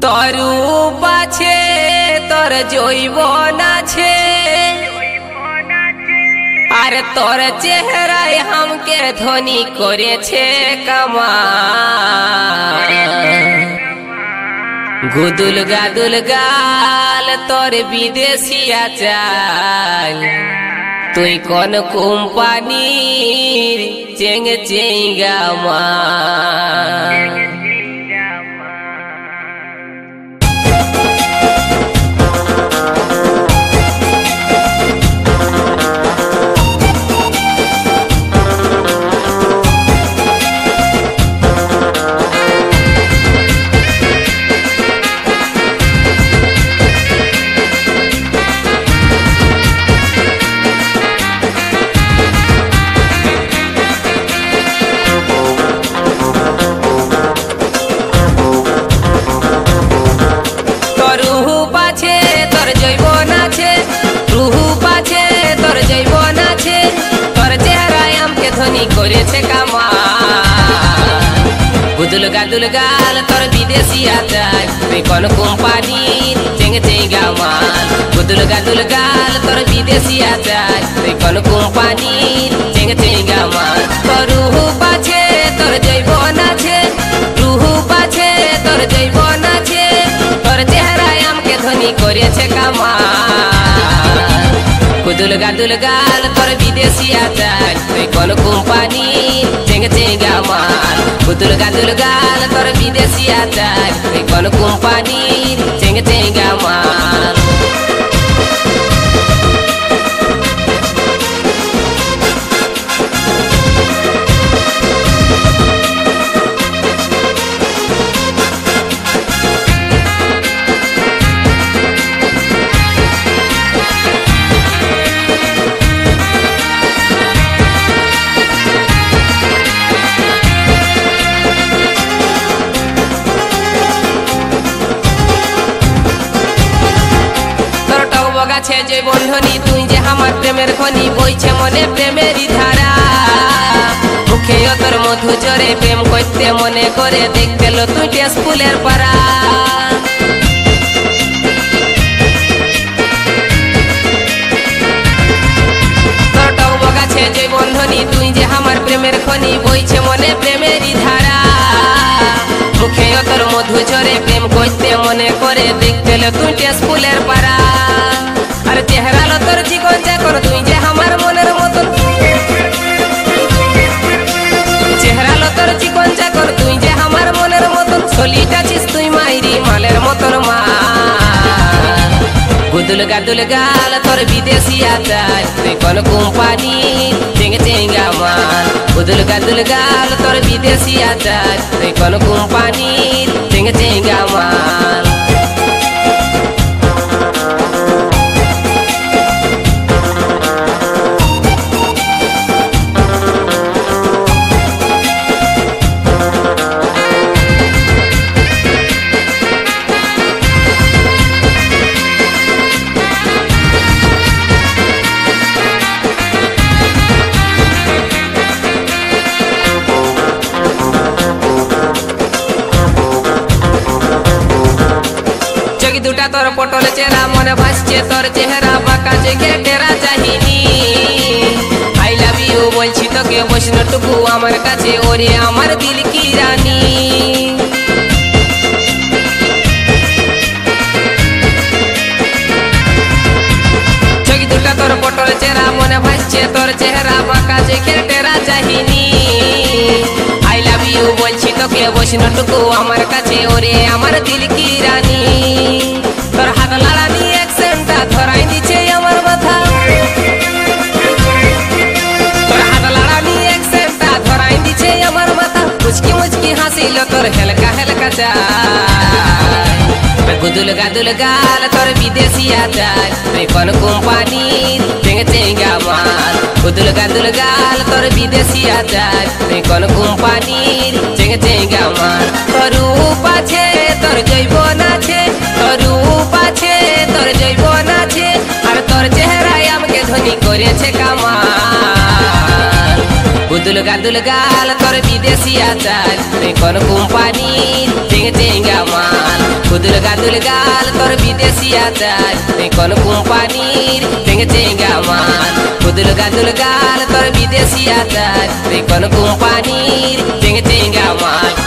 তরু পাছে তোর জৈব নাছে আর তোর চেহারায় हमके ধনী করেছে কামাল গুদুল গাদুল গাল তোর বিদেশিয়া চাল তুই কোন কোম্পানির চেং চেঙ্গা মাল করেছে কামাল গুদুল গাদুল গাল তোর বিদেশিয়া চাই তুই কোন কোম্পানির চেঙ্গে চেঙ্গা মাল গুদুল গাদুল গাল তোর বিদেশিয়া চাই তুই কোন কোম্পানির চেঙ্গে চেঙ্গা মাল তোর রুহু পাছে তোর জৈব নাছে রুহু পাছে তোর জৈব নাছে তোর চেহারায় हमके ধনী করেছে কামাল গুদুল গাদুল গাল তোর বিদেশিয়া চাই তুই কোন কোম্পানি চেঙ্গে চেঙ্গা মাল গুদুল গাদুল গাল তোর বিদেশিয়া চাই তুই কোন কোম্পানি চেঙ্গে চেঙ্গা মাল গাছে যে বন্ধনী তুই যে আমার প্রেমের খনি বইছে মনে প্রেমেরই ধারা মুখে তোর মধু জরে প্রেম করতে মনে করে দেখতে লো তুই টেস্কুলের পারা তোর টক গাছে যে বন্ধনী তুই যে আমার প্রেমের খনি বইছে মনে প্রেমেরই ধারা মুখে তোর মধু জরে প্রেম করতে মনে করে দেখতে লো তুই টেস্কুলের পারা আর চেহারা লো তোর জীবন চাকর তুই যে আমার মনের মতন চেহারা লো তোর জীবন চাকর তুই যে আমার মনের মতন চলিটাছিস তুই মাইরি মালের মতন মাল গুদুল গাদুল গাল তোর বিদেশিয়া চাই তুই কোন কোম্পানি চেঙ্গে চেঙ্গা মাল গুদুল গাদুল গাল তোর বিদেশিয়া চাই তুই কোন কোম্পানি চেঙ্গে চেঙ্গা মাল দুটা তোর পটল চেরা মনে ভাসছে তোর চেহারা বাঁকা জেগে টেরা চাহিনি আই লাভ ইউ বলছি তোকে বৈষ্ণটুকু আমার কাছে ওরে আমার দিল কি রানী চোখ দুটা তোর পটল চেরা মনে ভাসছে তোর চেহারা বাঁকা জেগে টেরা চাহিনি আই লাভ ইউ বলছি তোকে বৈষ্ণটুকু আমার কাছে ওরে আমার দিল কি রানী তোর হাত লাড়ানি অ্যাকসেন্টটা ধরাই দিচ্ছে আমার মাথা তোর হাত লাড়ানি অ্যাকসেন্টটা ধরাই দিচ্ছে আমার মাথা মুচকি মুচকি হাসিল তোর হেলকা হেলকা চাই গুদুল গাদুল গাল তোর বিদেশিয়া চাই তুই কোন কোম্পানি চেঙ্গে চেঙ্গা মাল গুদুল গাদুল গাল তোর বিদেশিয়া চাই তুই কোন কোম্পানি চেঙ্গে চেঙ্গা মাল তোর রূপ আছে তোর জৈব নাছে তোর রূপ আছে তোর জৈব নাছে আর তোর চেহারায় আমাকে ধনী করেছে কামাল গুদুল গাদুল গাল তোর বিদেশি আচার তুই কোন কোম্পানির চেঙ্গা মাল গুদুল গাদুল গাল তোর বিদেশি আচার তুই কোন কোম্পানির চেঙ্গা মাল গুদুল গাদুল গাল তোর বিদেশি আচার তুই কোন কোম্পানির চেঙ্গা মাল